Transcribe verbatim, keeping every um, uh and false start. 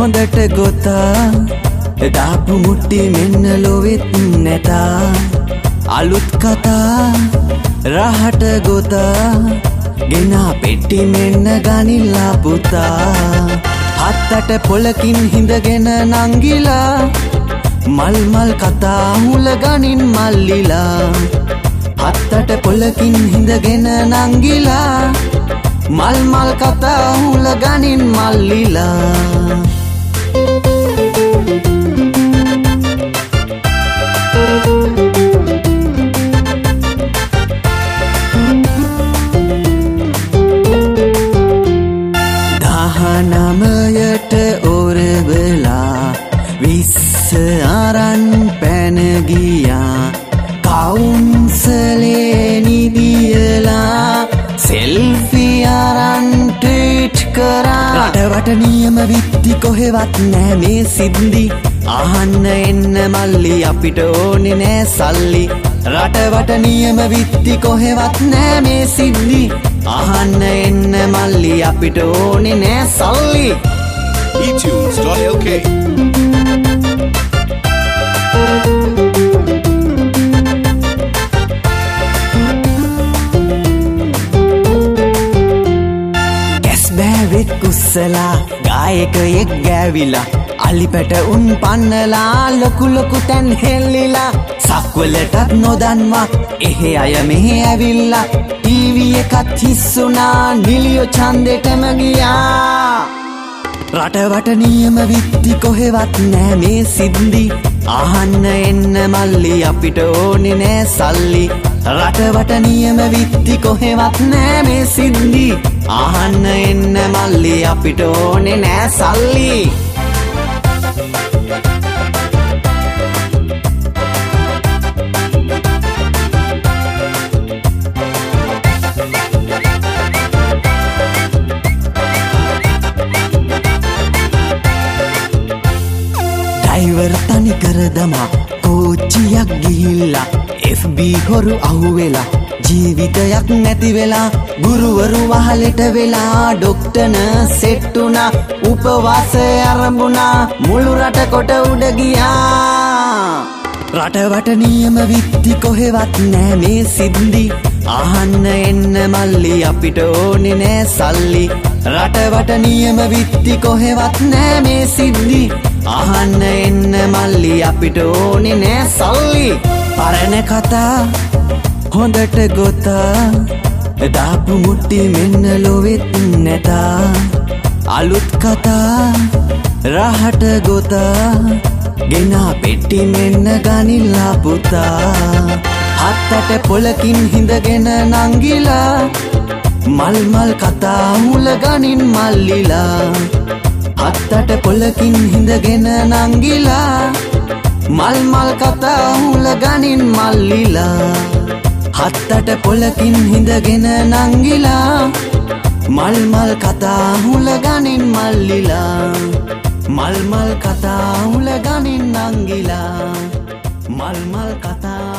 හොඳට ගොතා දාපු මුට්ටි මෙන්න ලොවෙත් නැතා අලුත් කතා රහට ගොතා ගෙනා පෙට්ටි මෙන්න ගනිල්ලා පුතා හත්තට පොලකින් හිඳගෙන නංගිලා මල් මල් කතා හුල ගනින් මල්ලිලා හත්තට පොලකින් හිඳගෙන නංගිලා මල් මල් කතා හුල ගනින් මල්ලිලා දහනමයට ඔරබලා විස්ස අරන් පැන ගියා කවුන්සලේ නිදියලා සෙල්ෆි අරන් ට්වීට් කරා රටවට නියම විත්ති කොහෙවත් නෑ මේ සිද්දි අහන්න එන්න මල්ලි අපිට ඕනේ නෑ සල්ලි රටවට නියම විත්ති කොහෙවත් නෑ මේ සිද්දි අහන්න එන්න මල්ලි අපිට ඕනේ නෑ සල්ලි e tunes dot l k බෑවෙත් කුස්සලා ගායකයෙක් ගෑවිලා අලි පැට උන් පන්නලා ලොකු ලොකු තැන් හෙල්ලිලා සක්වලටත් නොදන්වා එහෙ අය මෙහෙ ඇවිල්ලා ටීවී එකත් හිස්සුනා නිලියෝ ඡන්දෙටම ගියා රටවට නියම විත්ති කොහෙවත් නෑ මේ සිද්දි අහන්න එන්න මල්ලි අපිට ඕනේ නෑ සල්ලි රටවට නියම විත්ති කොහෙවත් නෑ මේ සිද්දි අහන්න එන්න මල්ලි අපිට ඕනේ නෑ සල්ලි ඩ්‍රයිවර් තනි කර දමා කෝච්චියක් ගිහිල්ලා එෆ් බී හොරු අහුවෙලා ජීවිතයක් නැති වෙලා ගුරුවරු වහලෙට වෙලා ඩොක්ටර් සෙට් උනා උපවාසය ආරම්භුණා මුළු රට කොට උඩ ගියා රටවට නියම විත්ති කොහෙවත් නෑ මේ සිද්දි අහන්න එන්න මල්ලි අපිට ඕනේ නෑ සල්ලි රටවට නියම විත්ති කොහෙවත් නෑ මේ සිද්දි අහන්න එන්න මල්ලි අපිට ඕනේ නෑ සල්ලි පරණ කතා හොඳට ගොතා දාපු මුට්ටි මෙන්න ලොවෙත් නැතා අලුත් කතා රහට ගොතා ගෙනා පෙට්ටි මෙන්න ගනිල්ලා පුතා හත්තට පොලකින් හිඳගෙන නංගිලා මල් මල් කතා හුල ගනින් මල්ලිලා හත්තට පොලකින් හිඳගෙන නංගිලා මල් මල් කතා හුල ගනින් මල්ලිලා හත්තට පොලකින් හිඳගෙන නංගිලා මල් මල් කතා හුල ගනින් මල්ලිලා මල් මල් කතා හුල ගනින් නංගිලා මල් මල් කතා